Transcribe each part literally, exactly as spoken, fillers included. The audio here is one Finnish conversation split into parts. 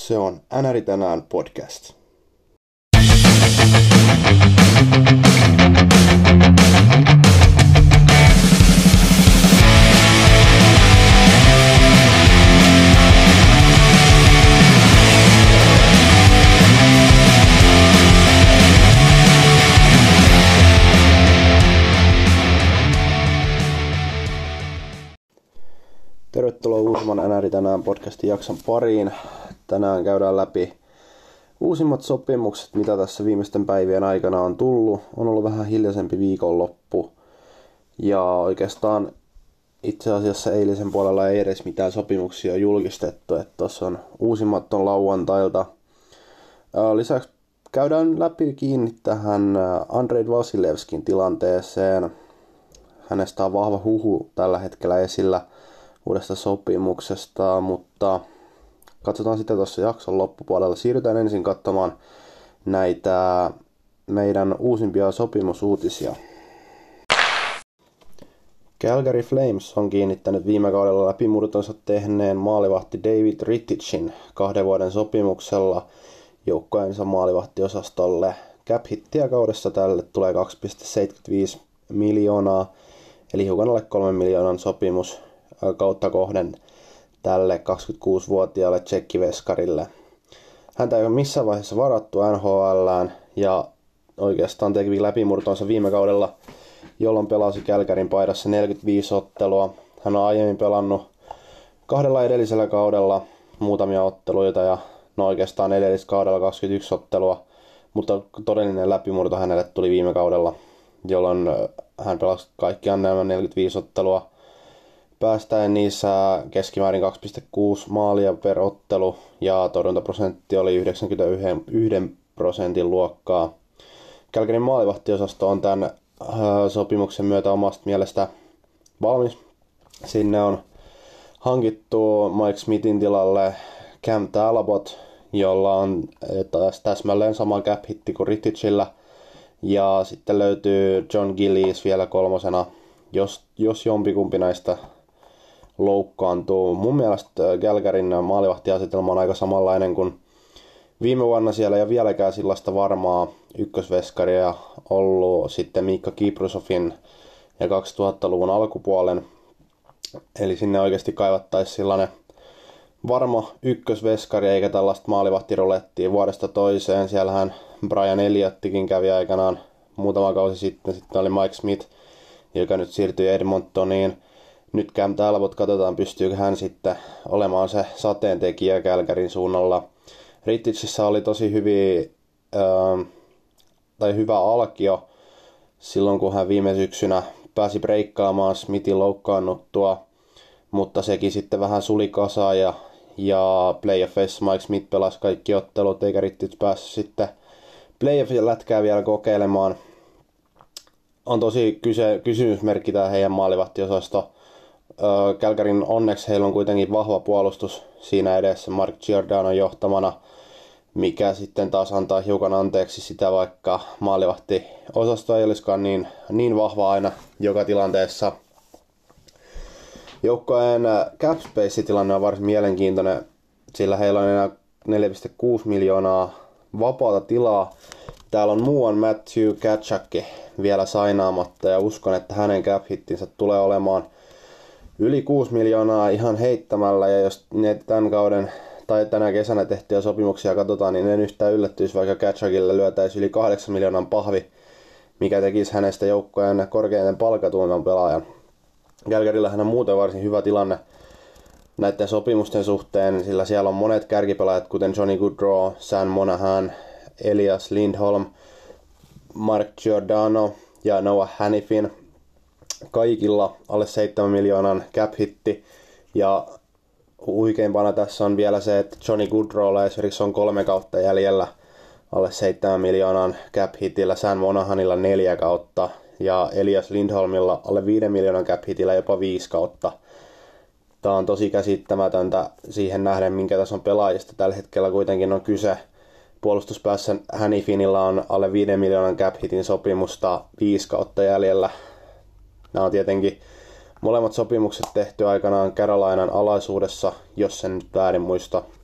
Se on N R I tänään podcast. Tervetuloa uusimman N R I tänään podcastin jakson pariin. Tänään käydään läpi uusimmat sopimukset, mitä tässä viimeisten päivien aikana on tullut. On ollut vähän hiljaisempi viikonloppu. Ja oikeastaan itse asiassa eilisen puolella ei edes mitään sopimuksia julkistettu. Että tuossa on uusimmat on lauantailta. Lisäksi käydään läpi kiinni tähän Andrei Vasilevskin tilanteeseen. Hänestä on vahva huhu tällä hetkellä esillä uudesta sopimuksesta, mutta katsotaan sitten tuossa jakson loppupuolella. Siirrytään ensin katsomaan näitä meidän uusimpia sopimusuutisia. Calgary Flames on kiinnittänyt viime kaudella läpimurtonsa tehneen maalivahti David Rittichin kahden vuoden sopimuksella joukkueensa maalivahtiosastolle. Cap-hittiä kaudessa tälle tulee kaksi pilkku seitsemänkymmentäviisi miljoonaa, eli hiukan alle kolmen miljoonan sopimus kautta kohden tälle kaksikymmentäkuusivuotiaalle tsekkiveskarille. Häntä ei ole missään vaiheessa varattu N H L:ään ja oikeastaan teki läpimurtonsa viime kaudella, jolloin pelasi Calgaryn paidassa neljäkymmentäviisi ottelua. Hän on aiemmin pelannut kahdella edellisellä kaudella muutamia otteluita ja no oikeastaan edelliskaudella kaksikymmentäyksi ottelua, mutta todellinen läpimurto hänelle tuli viime kaudella, jolloin hän pelasi kaikkiaan nämä neljäkymmentäviisi ottelua, päästäen niissä keskimäärin kaksi pilkku kuusi maalia per ottelu ja torjuntaprosentti oli yhdeksänkymmentäyksi prosentin luokkaa. Calgaryn maalivahtiosasto on tämän sopimuksen myötä omasta mielestä valmis. Sinne on hankittu Mike Smithin tilalle Cam Talbot, jolla on täsmälleen sama cap-hitti kuin Rittichillä. Ja sitten löytyy John Gillies vielä kolmosena, jos, jos jompikumpi näistä loukkaantuu. Mun mielestä Calgaryn maalivahtiasetelma on aika samanlainen kuin viime vuonna. Siellä ei ole vieläkään sellaista varmaa ykkösveskaria ollut sitten Miikka Kiprusovin ja kaksituhattaluvun alkupuolen. Eli sinne oikeasti kaivattaisiin sellainen varma ykkösveskari eikä tällaista maalivahtirulettia vuodesta toiseen. Siellähän Brian Elliottkin kävi aikanaan muutama kausi sitten. Sitten oli Mike Smith, joka nyt siirtyi Edmontoniin. Nyt Cam Talbot, katsotaan pystyykö hän sitten olemaan se sateentekijä Calgaryn suunnalla. Rittichissä oli tosi hyviä, äh, tai hyvä alkio silloin, kun hän viime syksynä pääsi breikkaamaan Smithin loukkaannuttua, mutta sekin sitten vähän suli kasaan ja, ja playoffissa Mike Smith pelasi kaikki ottelut, eikä Rittich päässyt sitten playoffin lätkää vielä kokeilemaan. On tosi kyse, kysymysmerkki tämä heidän maalivahtiosasto. Calgaryn onneksi heillä on kuitenkin vahva puolustus siinä edessä Mark Giordanon johtamana, mikä sitten taas antaa hiukan anteeksi sitä, vaikka maalivahtiosasto ei olisikaan niin, niin vahva aina joka tilanteessa. Joukkojen cap space-tilanne on varsin mielenkiintoinen, sillä heillä on enää neljä pilkku kuusi miljoonaa vapaata tilaa. Täällä on muuan Matthew Tkachuk vielä sainaamatta ja uskon, että hänen cap-hittinsä tulee olemaan yli kuusi miljoonaa ihan heittämällä, ja jos tämän kauden tai tänä kesänä tehtyjä sopimuksia katsotaan, niin en yhtään yllättyisi, vaikka Tkachukille lyötäisi yli kahdeksan miljoonan pahvi, mikä tekisi hänestä joukkojen korkeinen palkatuimman pelaajan. Calgaryllähän on muuten varsin hyvä tilanne näiden sopimusten suhteen, sillä siellä on monet kärkipelaajat, kuten Johnny Gaudreau, Sam Monahan, Elias Lindholm, Mark Giordano ja Noah Hanifin. Kaikilla alle seitsemän miljoonan cap-hitti, ja huikeimpana tässä on vielä se, että Johnny Gaudreaulla esimerkiksi on kolme kautta jäljellä alle seitsemän miljoonan cap-hitillä, Sam Monahanilla neljä kautta ja Elias Lindholmilla alle viiden miljoonan cap-hitillä jopa viisi kautta. Tämä on tosi käsittämätöntä siihen nähden, minkä tässä on pelaajista tällä hetkellä kuitenkin on kyse. Puolustuspäässä Hanifinilla on alle viiden miljoonan cap-hitin sopimusta viisi kautta jäljellä. Nämä on tietenkin molemmat sopimukset tehty aikanaan Carolinan alaisuudessa, jos sen nyt väärin muista.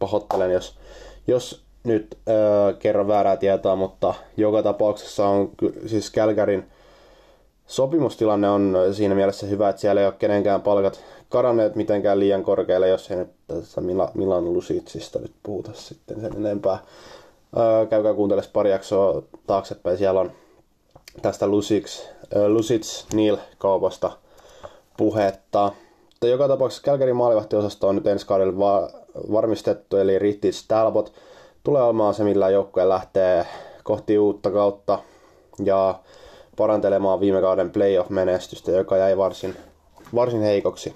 pahoittelen, jos, jos nyt öö, kerron väärää tietoa, mutta joka tapauksessa on siis Calgaryn sopimustilanne on siinä mielessä hyvä, että siellä ei ole kenenkään palkat karanneet mitenkään liian korkealle, jos ei nyt tässä Milan Lucicista nyt puhuta sitten sen enempää. Öö, käykää kuuntelemaan pari jaksoa taaksepäin, siellä on tästä Lucic, öö, Lucic Neal-kaupasta puhetta. Mutta joka tapauksessa Calgaryn maalivahtiosasto on nyt ensi kaudella va- varmistettu, eli Rittich Talbot tulee olemaan se, millä joukkue lähtee kohti uutta kautta ja parantelemaan viime kauden playoff-menestystä, joka jäi varsin, varsin heikoksi.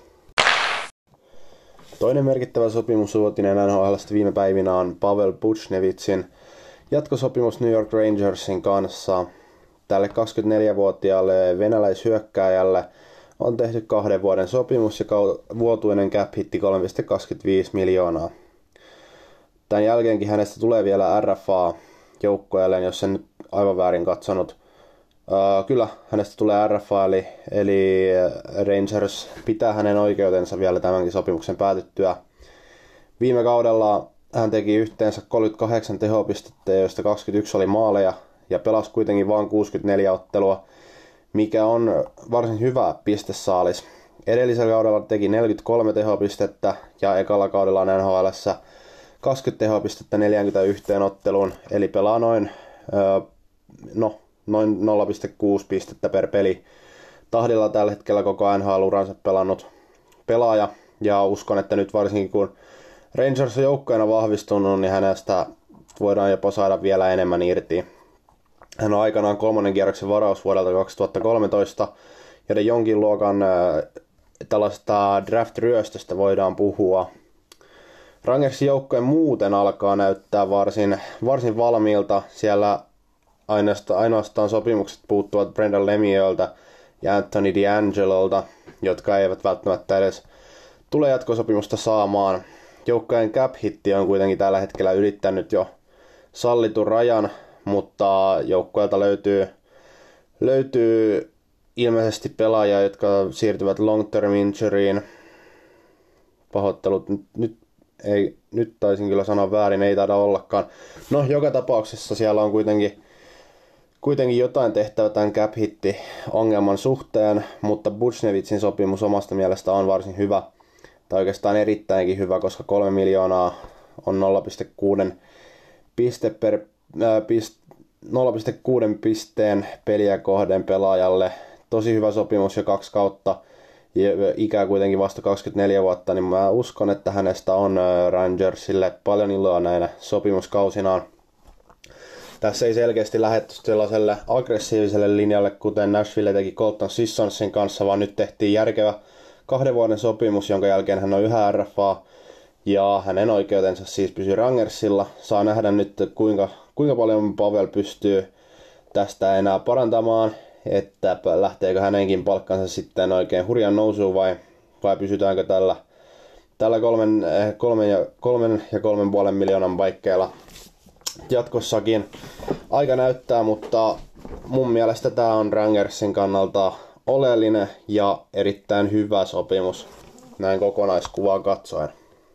Toinen merkittävä sopimusuutinen N H L:stä viime päivinä on Pavel Buchnevitsin jatkosopimus New York Rangersin kanssa. Tälle kaksikymmentäneljävuotiaalle venäläishyökkääjälle on tehty kahden vuoden sopimus ja vuotuinen cap-hitti kolme pilkku kaksikymmentäviisi miljoonaa. Tämän jälkeenkin hänestä tulee vielä R F A-joukkueelle, jos en nyt aivan väärin katsonut. Uh, kyllä, hänestä tulee R F A, eli, eli Rangers pitää hänen oikeutensa vielä tämänkin sopimuksen päätyttyä. Viime kaudella hän teki yhteensä kolmekymmentäkahdeksan tehopistettä, joista kaksikymmentäyksi oli maaleja, ja pelasi kuitenkin vain kuusikymmentäneljä ottelua, mikä on varsin hyvä pistesaalis. Edellisellä kaudella teki neljäkymmentäkolme tehopistettä, ja ekalla kaudella N H L:ssä kaksikymmentä tehopistettä neljäkymmentäyksi otteluun, eli pelaa noin, öö, no, noin nolla pilkku kuusi pistettä per peli. Tahdilla tällä hetkellä koko N H L-uransa pelannut pelaaja, ja uskon, että nyt varsinkin kun Rangers on joukkoina vahvistunut, niin hänestä voidaan jopa saada vielä enemmän irti. Hän on aikanaan kolmannen kierroksen varaus vuodelta kaksituhattakolmetoista, joten jonkin luokan äh, tällaista draft-ryöstöstä voidaan puhua. Rangersin joukkojen muuten alkaa näyttää varsin, varsin valmiilta. Siellä ainoastaan, ainoastaan sopimukset puuttuvat Brendan Lemieuxlta ja Anthony DeAngelolta, jotka eivät välttämättä edes tule jatkosopimusta saamaan. Joukkojen cap-hitti on kuitenkin tällä hetkellä ylittänyt jo sallitun rajan, mutta joukkueelta löytyy, löytyy ilmeisesti pelaajia, jotka siirtyvät long-term injuryin. Pahoittelut, nyt, ei, nyt taisin kyllä sanoa väärin, ei taida ollakaan. No, joka tapauksessa siellä on kuitenkin, kuitenkin jotain tehtävä tämän cap-hitti-ongelman suhteen, mutta Buchnevitsin sopimus omasta mielestä on varsin hyvä, tai oikeastaan erittäinkin hyvä, koska kolme miljoonaa on nolla pilkku kuusi piste per nolla pilkku kuusi pisteen peliä kohden pelaajalle. Tosi hyvä sopimus jo kaksi kautta. Ikää kuitenkin vasta kaksikymmentäneljä vuotta, niin mä uskon, että hänestä on Rangersille paljon iloa näinä sopimuskausinaan. Tässä ei selkeästi lähdetty sellaiselle aggressiiviselle linjalle, kuten Nashville teki Colton Sissonsin kanssa, vaan nyt tehtiin järkevä kahden vuoden sopimus, jonka jälkeen hän on yhä R F A. Ja hänen oikeutensa siis pysyy Rangersilla. Saa nähdä nyt, kuinka, kuinka paljon Pavel pystyy tästä enää parantamaan, että lähteekö hänenkin palkkansa sitten oikein hurjan nousuun vai, vai pysytäänkö tällä, tällä kolmen, kolmen, ja, kolmen ja kolmen puolen miljoonan paikkeilla jatkossakin. Aika näyttää, mutta mun mielestä tämä on Rangersin kannalta oleellinen ja erittäin hyvä sopimus näin kokonaiskuvaa katsoen.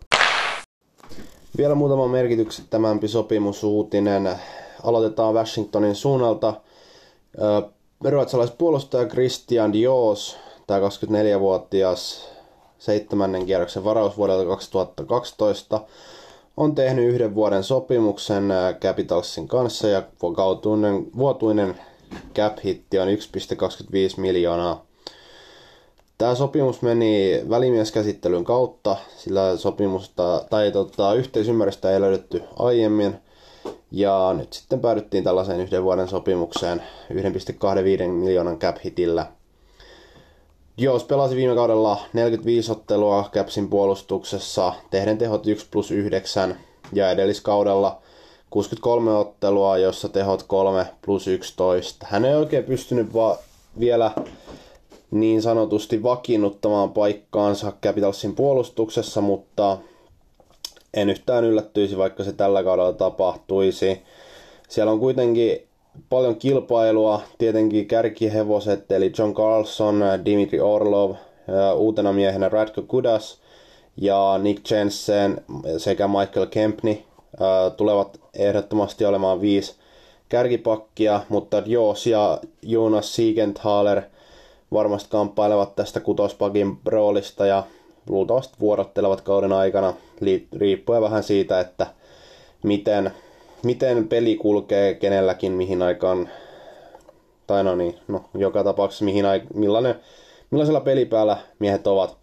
Vielä muutama merkityksettömämpi sopimusuutinen. Aloitetaan Washingtonin suunnalta. Ruotsalaispuolustaja Christian Dios, tämä kaksikymmentäneljävuotias seitsemännen kierroksen varaus vuodelta kaksituhattakaksitoista, on tehnyt yhden vuoden sopimuksen Capitalsin kanssa ja vuotuinen, vuotuinen cap-hitti on yksi pilkku kaksikymmentäviisi miljoonaa. Tämä sopimus meni välimieskäsittelyn kautta, sillä sopimusta tai tota, yhteisymmärrystä ei löydetty aiemmin. Ja nyt sitten päädyttiin tällaiseen yhden vuoden sopimukseen yksi pilkku kaksikymmentäviisi miljoonan cap-hitillä. Dios pelasi viime kaudella neljäkymmentäviisi ottelua Capsin puolustuksessa, tehden tehot yksi plus yhdeksän, ja edelliskaudella kuusikymmentäkolme ottelua, jossa tehot kolme plus yksitoista. Hän ei oikein pystynyt va- vielä niin sanotusti vakiinnuttamaan paikkaansa Capitalsin puolustuksessa, mutta en yhtään yllättyisi, vaikka se tällä kaudella tapahtuisi. Siellä on kuitenkin paljon kilpailua, tietenkin kärkihevoset, eli John Carlson, Dmitri Orlov, uutena miehenä Radko Gudas ja Nick Jensen sekä Michael Kempney ää, tulevat ehdottomasti olemaan viisi kärkipakkia, mutta Joos ja Jonas Siegenthaler varmasti kamppailevat tästä kutospakin roolista ja luultavasti vuorottelevat kauden aikana, riippuen vähän siitä, että miten, miten peli kulkee kenelläkin mihin aikaan, tai no niin, no, joka tapauksessa mihin aik- millainen, millaisella pelipäällä miehet ovat.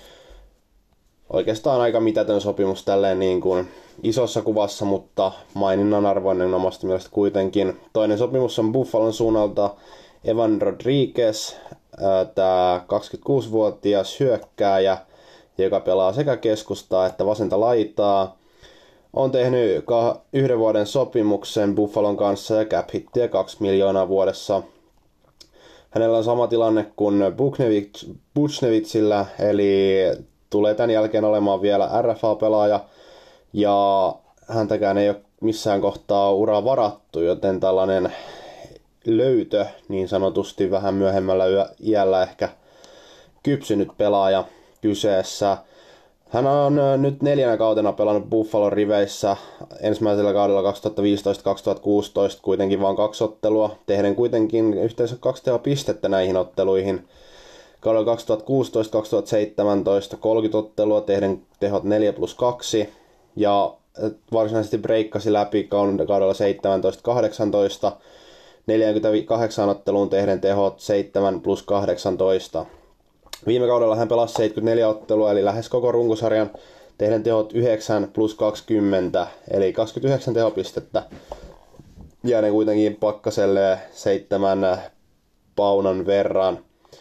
Oikeastaan aika mitätön sopimus tälleen niin kuin isossa kuvassa, mutta maininnan arvoinen omasta mielestä kuitenkin. Toinen sopimus on Buffalon suunnalta Evan Rodriguez, tämä kaksikymmentäkuusivuotias hyökkääjä, joka pelaa sekä keskustaa että vasenta laitaa. On tehnyt yhden vuoden sopimuksen Buffalon kanssa ja cap hittiä kaksi miljoonaa vuodessa. Hänellä on sama tilanne kuin Buchnevitsillä, eli tulee tämän jälkeen olemaan vielä R F A-pelaaja, ja häntäkään ei ole missään kohtaa uraa varattu, joten tällainen löytö niin sanotusti vähän myöhemmällä iällä ehkä kypsynyt pelaaja kyseessä. Hän on nyt neljänä kautena pelannut Buffalon riveissä, ensimmäisellä kaudella kaksituhattaviisitoista kaksituhattakuusitoista kuitenkin vain kaksi ottelua, tehden kuitenkin yhteensä kaksi tehopistettä näihin otteluihin. Kaudella kaksituhattakuusitoista kaksituhattaseitsemäntoista kolmekymmentä ottelua, tehden tehot neljä plus kaksi, ja varsinaisesti breikkasi läpi kaudella seitsemäntoista kahdeksantoista, neljäkymmentäkahdeksan otteluun tehden tehot seitsemän plus kahdeksantoista. Viime kaudella hän pelasi seitsemänkymmentäneljä ottelua, eli lähes koko runkosarjan, tehden tehot yhdeksän plus kaksikymmentä, eli kaksikymmentäyhdeksän tehopistettä. Jääden kuitenkin pakkaselle seitsemän paunan verran.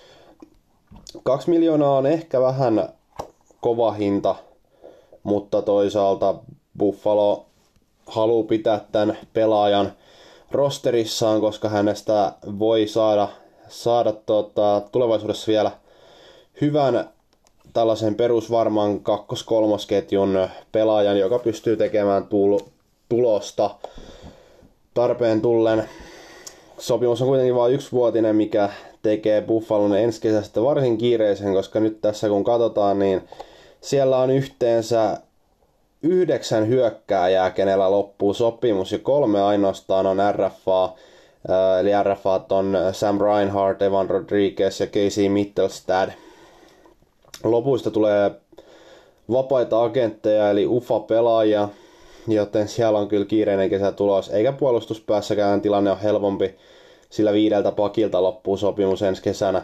Kaksi miljoonaa on ehkä vähän kova hinta, mutta toisaalta Buffalo haluaa pitää tämän pelaajan rosterissaan, koska hänestä voi saada, saada tota, tulevaisuudessa vielä hyvän tällaisen perusvarman kakkos-kolmosketjun pelaajan, joka pystyy tekemään tul- tulosta tarpeen tullen. Sopimus on kuitenkin vain yksivuotinen, mikä tekee Buffalon ensi kesästä varsin kiireisen, koska nyt tässä kun katsotaan, niin siellä on yhteensä yhdeksän hyökkääjää, kenellä loppuu sopimus, ja kolme ainoastaan on R F A, eli R F A on Sam Reinhart, Evan Rodriguez ja Casey Mittelstad. Lopuista tulee vapaita agentteja, eli U F A-pelaajia, joten siellä on kyllä kiireinen kesä tulos, eikä puolustuspäässäkään tilanne ole helpompi, sillä viideltä pakilta loppuu sopimus ensi kesänä.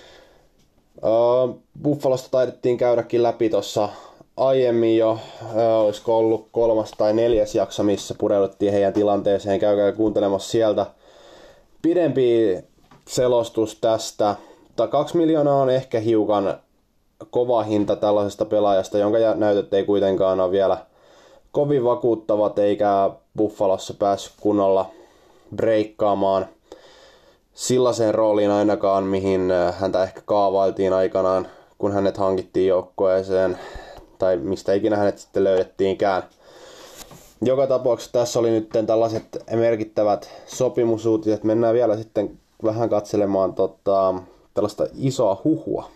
Uh, Buffalosta taidettiin käydäkin läpi tuossa aiemmin jo, uh, olisiko ollut kolmas tai neljäs jakso, missä pureuduttiin heidän tilanteeseen, käykää kuuntelemassa sieltä pidempi selostus tästä. Mutta kaksi miljoonaa on ehkä hiukan kova hinta tällaisesta pelaajasta, jonka näytöt ei kuitenkaan ole vielä kovin vakuuttavat, eikä Buffalossa päässyt kunnolla breikkaamaan sellaiseen rooliin ainakaan, mihin häntä ehkä kaavailtiin aikanaan, kun hänet hankittiin joukkueeseen, tai mistä ikinä hänet sitten löydettiinkään. Joka tapauksessa tässä oli nyt tällaiset merkittävät sopimusuutiset. Mennään vielä sitten vähän katselemaan tota, tällaista isoa huhua.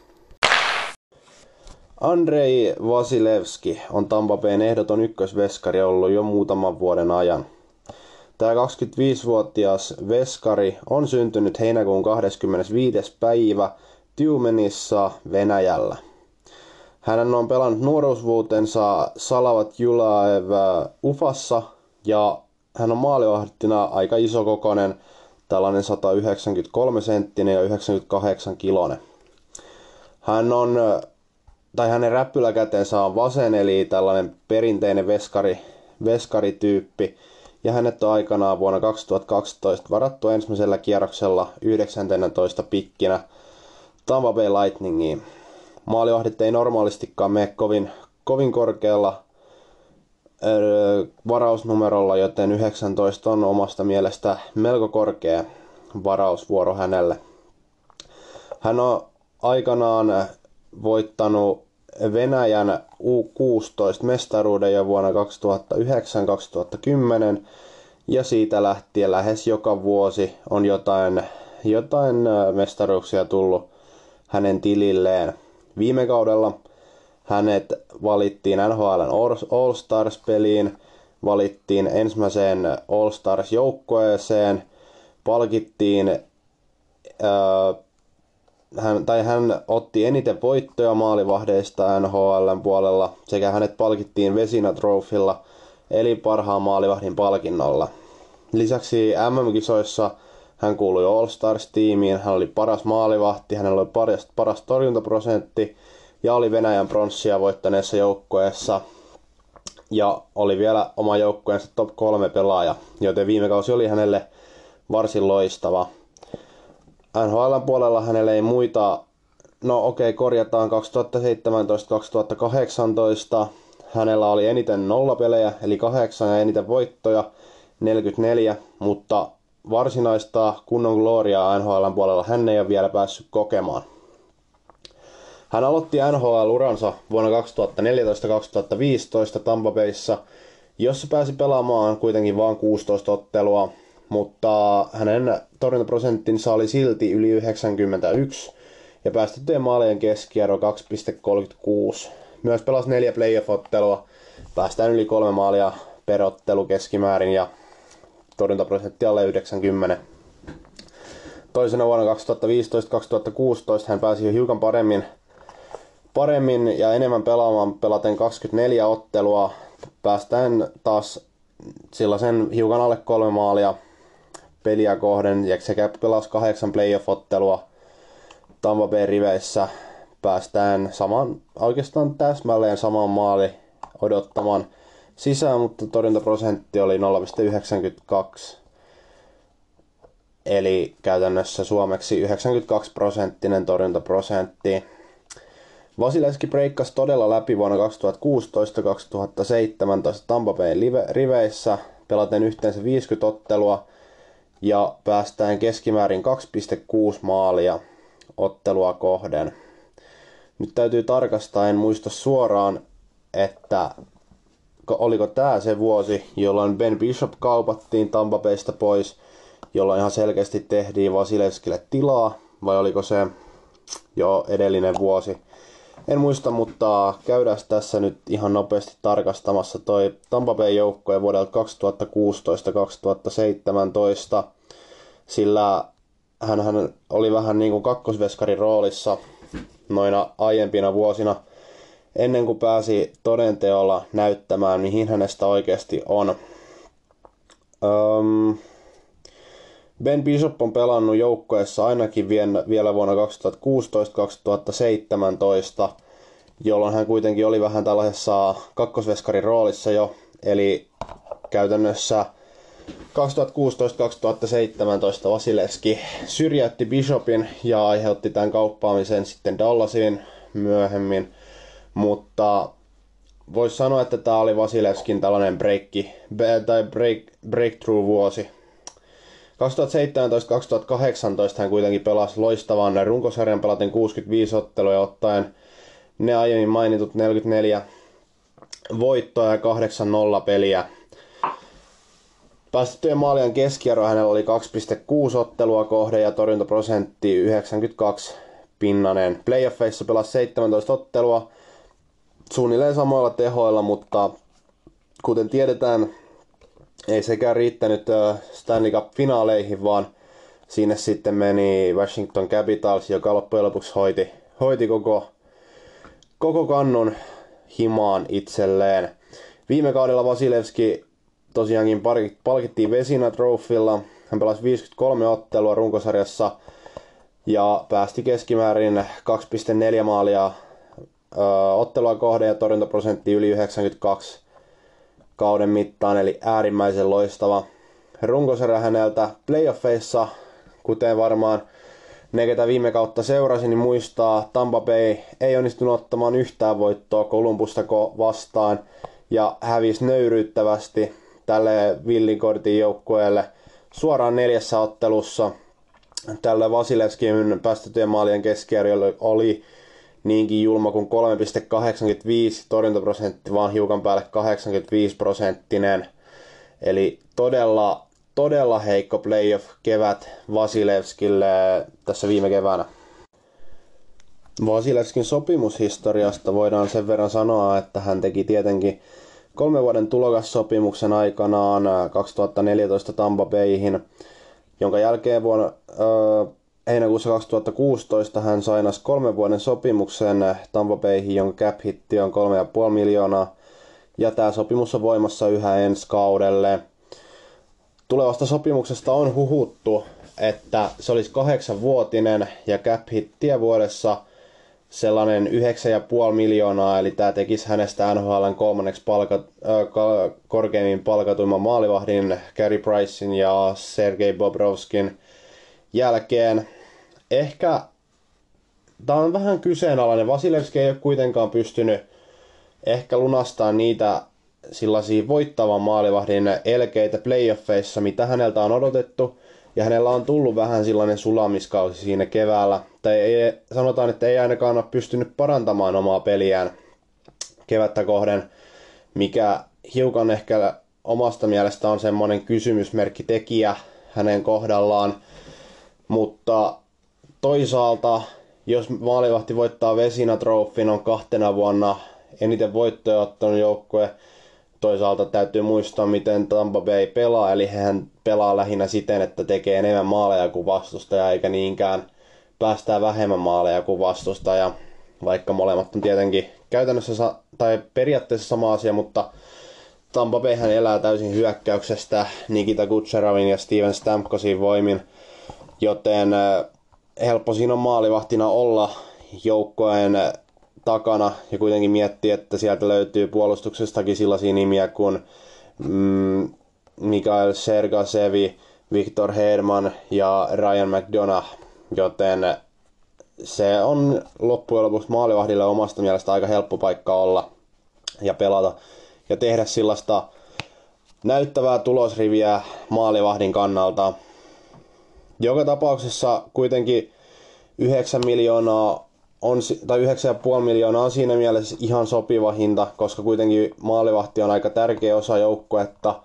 Andrei Vasilevski on Tampa Bayn ehdoton ykkösveskari ollut jo muutaman vuoden ajan. Tämä kaksikymmentäviisivuotias veskari on syntynyt heinäkuun kahdeskymmenesviides päivä Tyumenissa Venäjällä. Hän on pelannut nuoruusvuotensa Salavat Julaev Ufassa ja hän on maalivahtina aika isokokoinen, tällainen sata yhdeksänkymmentäkolme senttinen ja yhdeksänkymmentäkahdeksan kiloinen. Hän on, tai hänen räppyläkätensä on vasen, eli tällainen perinteinen veskari, veskarityyppi. Ja hänet on aikanaan vuonna kaksituhattakaksitoista varattu ensimmäisellä kierroksella yhdeksäntoista pikkinä Tampa Bay Lightningiin. Maalivahdit ei normaalistikaan mene kovin, kovin korkealla öö, varausnumerolla, joten yhdeksäntoista on omasta mielestä melko korkea varausvuoro hänelle. Hän on aikanaan voittanut Venäjän U kuusitoista mestaruuden jo vuonna kaksituhattayhdeksän kaksituhattakymmenen ja siitä lähtien lähes joka vuosi on jotain, jotain mestaruuksia tullut hänen tililleen. Viime kaudella Hänet valittiin N H L:n All-Stars-peliin, valittiin ensimmäiseen All-Stars-joukkueeseen, palkittiin, ää, hän, tai hän otti eniten voittoja maalivahdeista N H L:n puolella, sekä hänet palkittiin Vezina Trophylla, eli parhaan maalivahdin palkinnolla. Lisäksi M M-kisoissa hän kuului All-Stars-tiimiin, hän oli paras maalivahti, hänellä oli paras, paras torjuntaprosentti ja oli Venäjän pronssia voittaneessa joukkueessa ja oli vielä oma joukkueensa top kolme pelaaja, joten viime kausi oli hänelle varsin loistava. N H L:n puolella hänellä ei muita, no okei, okay, korjataan kaksituhattaseitsemäntoista kaksituhattakahdeksantoista. Hänellä oli eniten nollapelejä, eli kahdeksan, ja eniten voittoja, neljäkymmentäneljä, mutta varsinaista kunnon gloriaa N H L:n puolella hän ei ole vielä päässyt kokemaan. Hän aloitti N H L-uransa vuonna kaksituhattaneljätoista kaksituhattaviisitoista Tampa Bayssa, jossa pääsi pelaamaan kuitenkin vain kuusitoista ottelua, mutta hänen torjuntaprosenttinsa oli silti yli yhdeksänkymmentäyksi ja päästettyjen maalien keskiarvo kaksi pilkku kolmekymmentäkuusi. Myös pelasi neljä playoff-ottelua, päästään yli kolme maalia per ottelu keskimäärin ja torjuntaprosentti alle yhdeksänkymmentä. Toisena vuonna kaksituhattaviisitoista kaksituhattakuusitoista hän pääsi jo hiukan paremmin, paremmin ja enemmän pelaamaan, pelaten kaksikymmentäneljä ottelua, päästään taas sellaisen hiukan alle kolme maalia peliä kohden, ja sekä pelasi kahdeksan playoff-ottelua Tampa Bay riveissä, päästään saman, oikeastaan täsmälleen saman maali odottamaan sisään, mutta torjuntaprosentti oli nolla pilkku yhdeksänkymmentäkaksi. Eli käytännössä suomeksi yhdeksänkymmentäkaksi prosenttinen torjuntaprosentti. Vasilevski breikkasi todella läpi vuonna kaksituhattakuusitoista kaksituhattaseitsemäntoista Tampa Bayn riveissä, pelaten yhteensä viisikymmentä ottelua ja päästään keskimäärin kaksi pilkku kuusi maalia ottelua kohden. Nyt täytyy tarkastaa, en muista suoraan, että oliko tämä se vuosi, jolloin Ben Bishop kaupattiin Tampa Baysta pois, jolloin ihan selkeästi tehtiin Vasilevskille tilaa, vai oliko se jo edellinen vuosi. En muista, mutta käydään tässä nyt ihan nopeasti tarkastamassa toi Tampa Bay joukkue vuodelta kaksituhattakuusitoista kaksituhattaseitsemäntoista, sillä hän oli vähän niin kuin kakkosveskarin roolissa noina aiempina vuosina, ennen kuin pääsi todenteolla näyttämään, mihin hänestä oikeasti on. Öm, Ben Bishop on pelannut joukkueessa ainakin vielä vuonna kaksituhattakuusitoista kaksituhattaseitsemäntoista, jolloin hän kuitenkin oli vähän tällaisessa kakkosveskarin roolissa jo, eli käytännössä kaksituhattakuusitoista kaksituhattaseitsemäntoista Vasilevski syrjäytti Bishopin ja aiheutti tämän kauppaamisen sitten Dallasiin myöhemmin, mutta voisi sanoa, että tämä oli Vasilevskin tällainen breakki, tai break, breakthrough-vuosi. kaksituhattaseitsemäntoista kaksituhattakahdeksantoista hän kuitenkin pelasi loistavan runkosarjan, pelaten kuusikymmentäviisi ottelua ja ottaen ne aiemmin mainitut neljäkymmentäneljä voittoa ja kahdeksan nolla peliä. Päästettyjen maalien keskiarvo hänellä oli kaksi pilkku kuusi ottelua kohde ja torjuntaprosentti yhdeksänkymmentäkaksi pinnanen. Playoffeissa pelasi seitsemäntoista ottelua suunnilleen samoilla tehoilla, mutta kuten tiedetään, ei sekään riittänyt Stanley Cup-finaaleihin, vaan sinne sitten meni Washington Capitals, joka loppujen lopuksi hoiti, hoiti koko, koko kannun himaan itselleen. Viime kaudella Vasilevski tosiaankin palkittiin Vezina Trophylla. Hän pelasi viisikymmentäkolme ottelua runkosarjassa ja päästi keskimäärin kaksi pilkku neljä maalia ö, ottelua kohden ja torjuntaprosentti yli yhdeksänkymmentäkaksi kauden mittaan, eli äärimmäisen loistava runkosarja häneltä. Playoffeissa, kuten varmaan ne, ketä viime kautta seurasi, niin muistaa, Tampa Bay ei onnistunut ottamaan yhtään voittoa Columbusta vastaan ja hävisi nöyryyttävästi tälle villinkortin joukkueelle suoraan neljässä ottelussa. Tällä Vasilevskin päästettyjen maalien keskiarvo oli niinkin julma kuin kolme pilkku kahdeksankymmentäviisi, torjuntaprosentti vaan hiukan päälle kahdeksankymmentäviisi prosenttinen. Eli todella, todella heikko playoff kevät Vasilevskille tässä viime keväänä. Vasilevskin sopimushistoriasta voidaan sen verran sanoa, että hän teki tietenkin kolmen vuoden tulokassopimuksen aikanaan kaksituhattaneljätoista Tampa Bayhin, jonka jälkeen vuonna äh, heinäkuussa kaksituhattakuusitoista hän sainasi kolmen vuoden sopimuksen Tampa Bayhin, jonka cap hitti on kolme pilkku viisi miljoonaa, ja tämä sopimus on voimassa yhä ensi kaudelle. Tulevasta sopimuksesta on huhuttu, että se olisi kahdeksanvuotinen ja cap hittiä vuodessa sellainen yhdeksän pilkku viisi miljoonaa, eli tämä tekisi hänestä N H L:n kolmanneksi palkat, äh, korkeimmin palkatuimman maalivahdin Carey Pricein ja Sergei Bobrovskin jälkeen. Ehkä tämä on vähän kyseenalainen. Vasilevski ei ole kuitenkaan pystynyt ehkä lunastamaan niitä sellaisia voittavan maalivahdin elkeitä playoffeissa, mitä häneltä on odotettu. Ja hänellä on tullut vähän sellainen sulamiskausi siinä keväällä. Tai ei, sanotaan, että ei ainakaan ole pystynyt parantamaan omaa peliään kevättä kohden, mikä hiukan ehkä omasta mielestä on semmoinen kysymysmerkki tekijä hänen kohdallaan. Mutta toisaalta, jos maalivahti voittaa Vezina Trophyn, on kahtena vuonna eniten voittoja ottanut joukkue. Toisaalta täytyy muistaa, miten Tampa Bay pelaa, eli hän pelaa lähinnä siten, että tekee enemmän maaleja kuin vastustaja, eikä niinkään päästää vähemmän maaleja kuin vastustaja, vaikka molemmat on tietenkin käytännössä tai periaatteessa sama asia, mutta Tampa Bay hän elää täysin hyökkäyksestä Nikita Kucherovin ja Steven Stamkosin voimin, joten helppo siinä on maalivahtina olla joukkojen takana ja kuitenkin miettiä, että sieltä löytyy puolustuksestakin sellaisia nimiä kuin mm, Mikhail Sergasevi, Victor Hedman ja Ryan McDonough, joten se on loppujen lopuksi maalivahdille omasta mielestä aika helppo paikka olla ja pelata ja tehdä sellaista näyttävää tulosriviä maalivahdin kannalta. Joka tapauksessa kuitenkin yhdeksän miljoonaa on, tai yhdeksän pilkku viisi miljoonaa on siinä mielessä ihan sopiva hinta, koska kuitenkin maalivahti on aika tärkeä osa joukkuetta.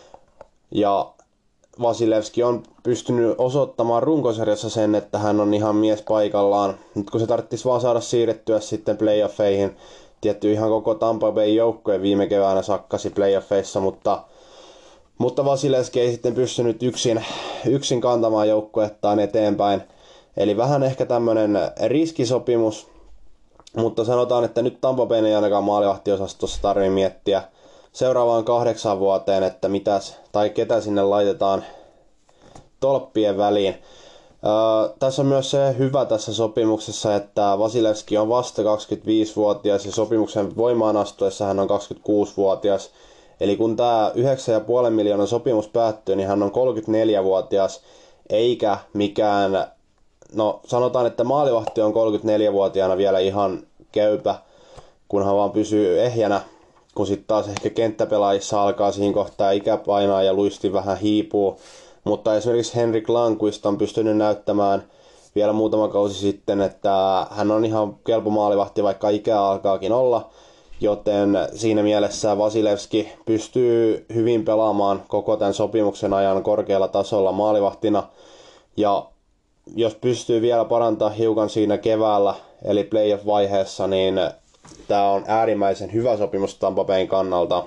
Ja Vasilevski on pystynyt osoittamaan runkosarjassa sen, että hän on ihan mies paikallaan. Nyt kun se tarvitsisi vaan saada siirrettyä sitten playoffeihin, tietty ihan koko Tampa Bay joukkue viime keväänä sakkasi playoffeissa, mutta, mutta Vasilevski ei sitten pystynyt yksin, yksin kantamaan joukkuettaan eteenpäin. Eli vähän ehkä tämmönen riskisopimus, mutta sanotaan, että nyt Tampa Bayn ei ainakaan maalivahtiosastossa tarvitse miettiä seuraavaan kahdeksan vuoteen, että mitäs tai ketä sinne laitetaan tolppien väliin. Öö, tässä on myös se hyvä tässä sopimuksessa, että Vasilevski on vasta kaksikymmentäviisivuotias ja sopimuksen voimaan astuessa hän on kaksikymmentäkuusivuotias. Eli kun tämä yhdeksän pilkku viisi miljoonan sopimus päättyy, niin hän on kolmekymmentäneljävuotias, eikä mikään. No sanotaan, että maalivahti on kolmekymmentäneljävuotiaana vielä ihan käypä, kunhan vaan pysyy ehjänä, kun sitten taas ehkä kenttäpelaajissa alkaa siinä kohtaa ikä painaa ja luisti vähän hiipuu. Mutta esimerkiksi Henrik Lundqvist on pystynyt näyttämään vielä muutama kausi sitten, että hän on ihan kelpo maalivahti, vaikka ikää alkaakin olla. Joten siinä mielessä Vasilevski pystyy hyvin pelaamaan koko tämän sopimuksen ajan korkealla tasolla maalivahtina. Ja jos pystyy vielä parantaa hiukan siinä keväällä, eli playoff-vaiheessa, niin tämä on äärimmäisen hyvä sopimus Tampa Bayn kannalta.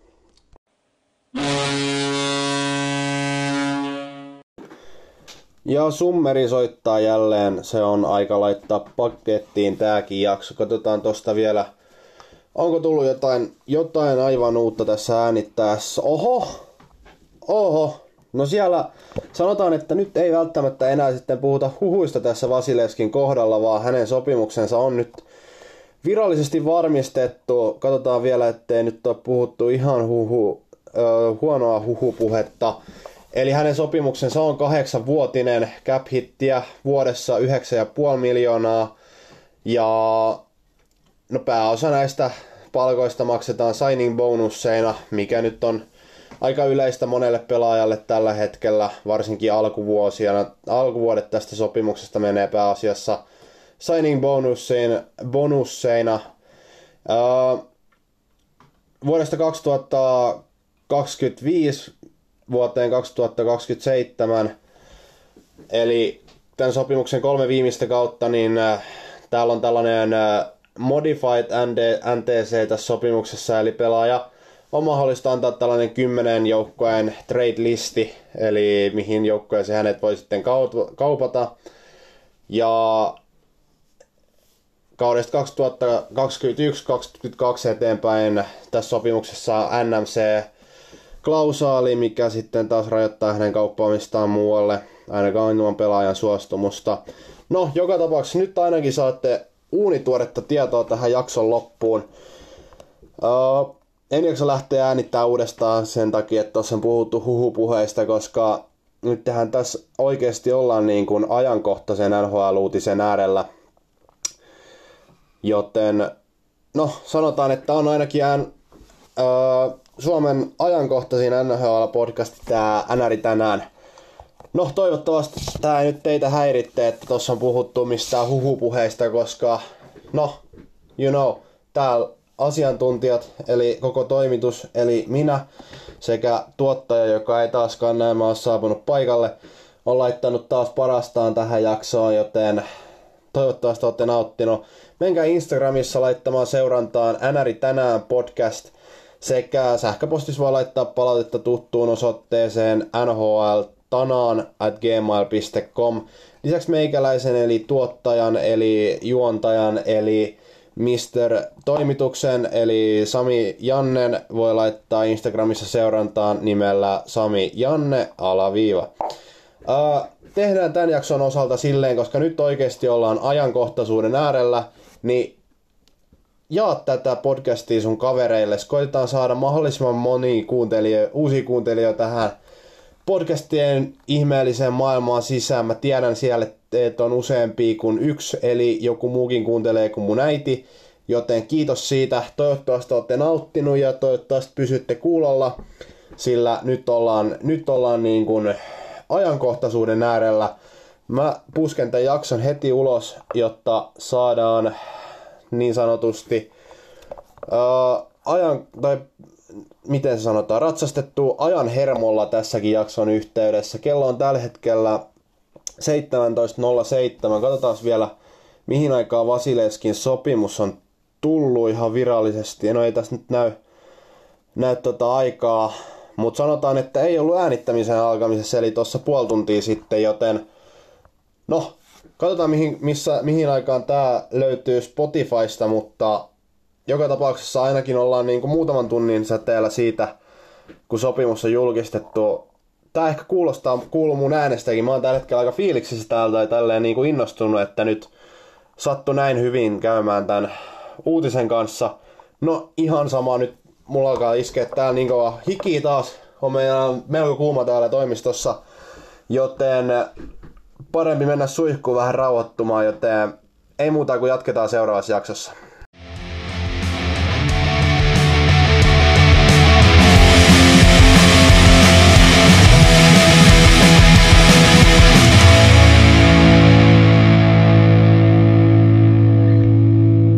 Ja summeri soittaa jälleen. Se on aika laittaa pakettiin tääkin jakso. Katsotaan tosta vielä. Onko tullut jotain, jotain aivan uutta tässä äänittäessä? Oho! Oho! No siellä sanotaan, että nyt ei välttämättä enää sitten puhuta huhuista tässä Vasilevskin kohdalla, vaan hänen sopimuksensa on nyt virallisesti varmistettu. Katsotaan vielä, ettei nyt ole puhuttu ihan huhu, äh, huonoa huhupuhetta. Eli hänen sopimuksensa on kahdeksanvuotinen, cap hittiä vuodessa yhdeksän pilkku viisi miljoonaa. Ja no pääosa näistä palkoista maksetaan signing bonusseina, mikä nyt on aika yleistä monelle pelaajalle tällä hetkellä, varsinkin alkuvuosina. Alkuvuodet tästä sopimuksesta menee pääasiassa signing bonusseina. bonusseina. Uh, vuodesta kaksituhattakaksikymmentäviisi vuoteen kaksituhattakaksikymmentäseitsemän, eli tämän sopimuksen kolme viimeistä kautta, niin täällä on tällainen Modified N T C tässä sopimuksessa, eli pelaaja on mahdollista antaa tällainen kymmenen joukkueen trade-listi, eli mihin joukkueeseen hänet voi sitten kaupata. Ja kaudesta kaksituhattakaksikymmentäyksi kaksikymmentäkaksi eteenpäin tässä sopimuksessa on N M C-klausaali, mikä sitten taas rajoittaa hänen kauppaamistaan muualle, ainakaan ilman pelaajan suostumusta. No, joka tapauksessa nyt ainakin saatte uunituoretta tietoa tähän jakson loppuun. Uh, en jaksa lähteä äänittämään uudestaan sen takia, että tuossa on puhuttu huhupuheista, koska nyt tähän tässä oikeasti ollaan niin kuin ajankohtaisen N H L-uutisen äärellä. Joten, no, sanotaan, että on ainakin ään, uh, Suomen ajankohtaisin N H L-podcasti tää Änäri tänään. No, toivottavasti tää ei nyt teitä häiritte, että tossa on puhuttu mistään huhupuheista, koska, no, you know, täällä asiantuntijat, eli koko toimitus, eli minä, sekä tuottaja, joka ei taaskaan näin ole saapunut paikalle, on laittanut taas parastaan tähän jaksoon, joten toivottavasti olette nauttinut. Menkää Instagramissa laittamaan seurantaan Änäri tänään podcast, sekä sähköpostissa voi laittaa palautetta tuttuun osoitteeseen n h l tanaan at gmail piste com. Lisäksi meikäläisen eli tuottajan eli juontajan eli mister Toimituksen eli Sami Jannen voi laittaa Instagramissa seurantaan nimellä Sami Janne alaviiva. Uh, tehdään tämän jakson osalta silleen, koska nyt oikeasti ollaan ajankohtaisuuden äärellä, niin jaa tätä podcastia sun kavereille. Koitetaan saada mahdollisimman moni kuuntelija, uusia kuuntelijoita tähän podcastien ihmeelliseen maailmaan sisään. Mä tiedän siellä, että on useampia kuin yksi, eli joku muukin kuuntelee kuin mun äiti. Joten kiitos siitä. Toivottavasti olette nauttinut ja toivottavasti pysytte kuulolla, sillä nyt ollaan, nyt ollaan niin kuin ajankohtaisuuden äärellä. Mä pusken tämän jakson heti ulos, jotta saadaan niin sanotusti uh, ajan, tai miten se sanotaan, ratsastettua ajan hermolla tässäkin jakson yhteydessä. Kello on tällä hetkellä seitsemäntoista nolla seitsemän. Katsotaan vielä, mihin aikaan Vasilevskin sopimus on tullut ihan virallisesti. No ei tässä nyt näy, näy tota aikaa, mutta sanotaan, että ei ollut äänittämisen alkamisessa, eli tuossa puoli tuntia sitten, joten no, katsotaan mihin, missä, mihin aikaan tää löytyy Spotifysta, mutta joka tapauksessa ainakin ollaan niin kuin muutaman tunnin säteellä siitä, kun sopimus on julkistettu. Tää ehkä kuulostaa, kuuluu mun äänestäkin. Mä oon tällä hetkellä aika fiiliksissä täältä ja tälleen niin kuin innostunut, että nyt sattui näin hyvin käymään tämän uutisen kanssa. No ihan sama, nyt mulla alkaa iskeä täällä niin kauan hiki taas. On meidän melko kuuma täällä toimistossa, joten parempi mennä suihkuun vähän rauhoittumaan, joten ei muuta kuin jatketaan seuraavassa jaksossa.